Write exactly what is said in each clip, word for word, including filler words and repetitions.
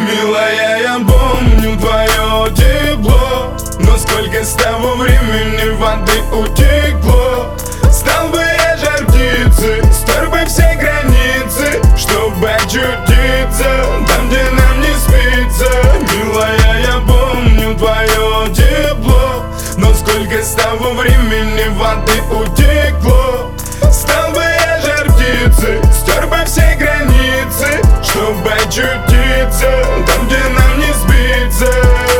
Милая, я помню твое тепло, но сколько с того времени воды утекло. Стал бы я жар птицы, стер бы все границы, чтобы очутиться там, где нам не спится. Милая, я помню твое тепло, но сколько с того времени воды утекло. Стал бы я жар птицы, стер бы все границы, чтобы очутиться там, где нам не спится.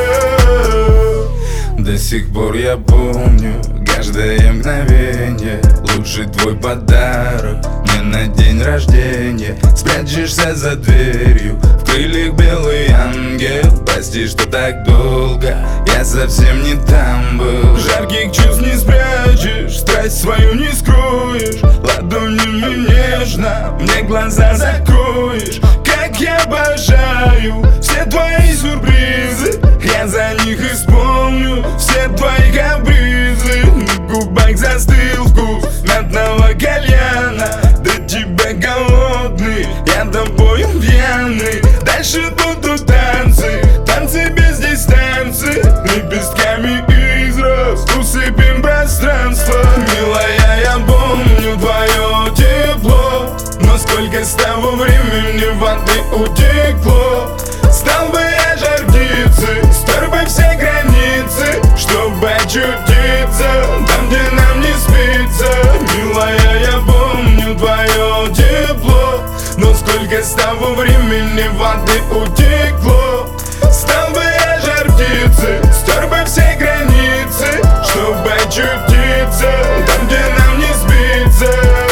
До сих пор я помню каждое мгновение, лучший твой подарок мне на день рождения. Спрячешься за дверью, в крыльях белый ангел. Прости, что так долго, я совсем не там был. Жарких чувств не спрячешь, страсть свою не скроешь, ладонями нежно мне глаза закроешь. Как я обожаю все твои сюрпризы, я за них исполню все твои капризы. На губах застыл вкус мятного кальяна, до тебя голодный, я тобою пьяный. Дальше будут танцы, танцы без дистанции, лепестками из роз усыпим пространство. Милая, я помню твое тепло, но сколько с того времени воды утекло. Стал бы я жар птицы, стер бы все границы, чтобы очутиться там, где нам не спится. Милая, я помню твое тепло, но сколько с того времени воды утекло. Стал бы я жар птицы, стер бы все границы, чтобы очутиться там, где нам не спится.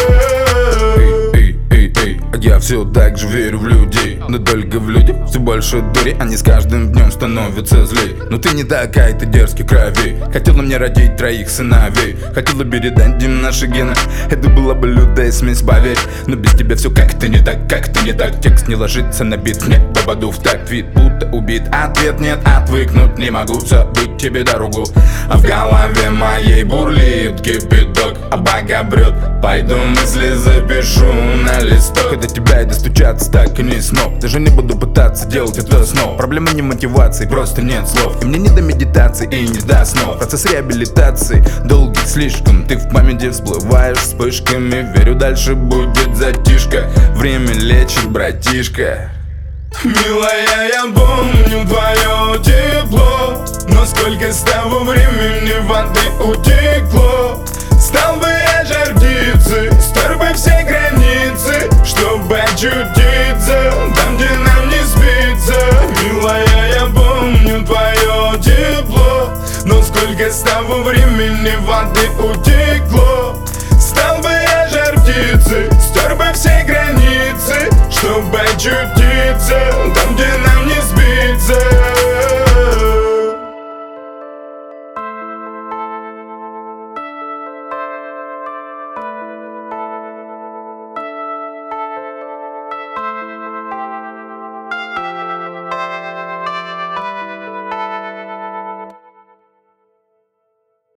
Я все так же верю в людей, но только в людей все больше дури. Они с каждым днем становятся злей. Но ты не такая, ты дерзкий крови. Хотела мне родить троих сыновей, хотела передать им наши гены. Это была бы лютая смесь, поверь. Но без тебя все как-то не так, как-то не так. Текст не ложится на бит, мне попаду в такт. Вид будто убит, ответ нет, отвыкнуть не могу. Забыть тебе дорогу, а в голове моей бурлит кипяток. А бага брет, пойду мысли запишу на листок. Когда тебя и достучаться так и не смог, даже не буду пытаться делать это снова. Проблема не мотивации, просто нет слов. И мне не до медитации и не до снов. Процесс реабилитации долгий слишком. Ты в памяти всплываешь вспышками. Верю, дальше будет затишка. Время лечит, братишка. Милая, я помню твое тепло, но сколько с того времени воды утекло. Стал бы я жар птицы, стер бы все границы, чтобы очутиться там, где нам не спится. Милая, я помню твое тепло, но сколько с того времени воды утекло.